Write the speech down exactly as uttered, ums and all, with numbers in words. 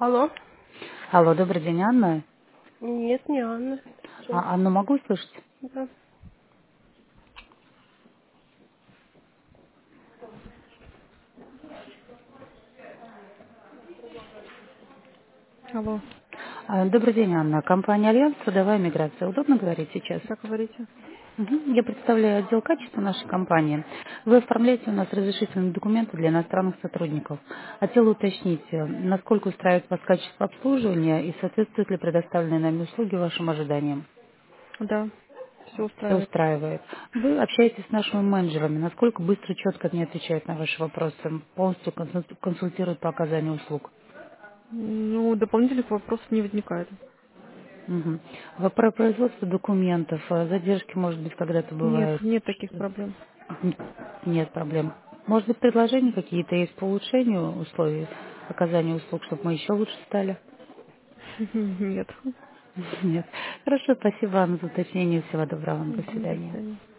Алло? Алло, добрый день, Анна. Нет, не Анна. Что? А, Анну могу слышать? Да. Алло, А, Добрый день, Анна. Компания «Альянс», трудовая миграция. Удобно говорить сейчас? как говорите? Мгм. Я представляю отдел качества нашей компании. Вы оформляете у нас разрешительные документы для иностранных сотрудников. Хотела уточнить, э, насколько устраивает вас качество обслуживания и соответствуют ли предоставленные нами услуги вашим ожиданиям? Да, все Все устраивает. устраивает. Вы общаетесь с нашими менеджерами. Насколько быстро, четко они отвечают на ваши вопросы? Полностью консуль- консультируют по оказанию услуг? Ну, дополнительных вопросов не возникает. Мгм. В- Про производство документов, э, задержки, может быть, когда-то Нет, бывают. нет таких проблем. Н- Нет проблем. Может быть, предложения какие-то есть по улучшению условий оказания услуг, чтобы мы еще лучше стали? Нет. Нет. Хорошо, спасибо вам за уточнение. Всего доброго вам. До Мгм, до свидания. свидания.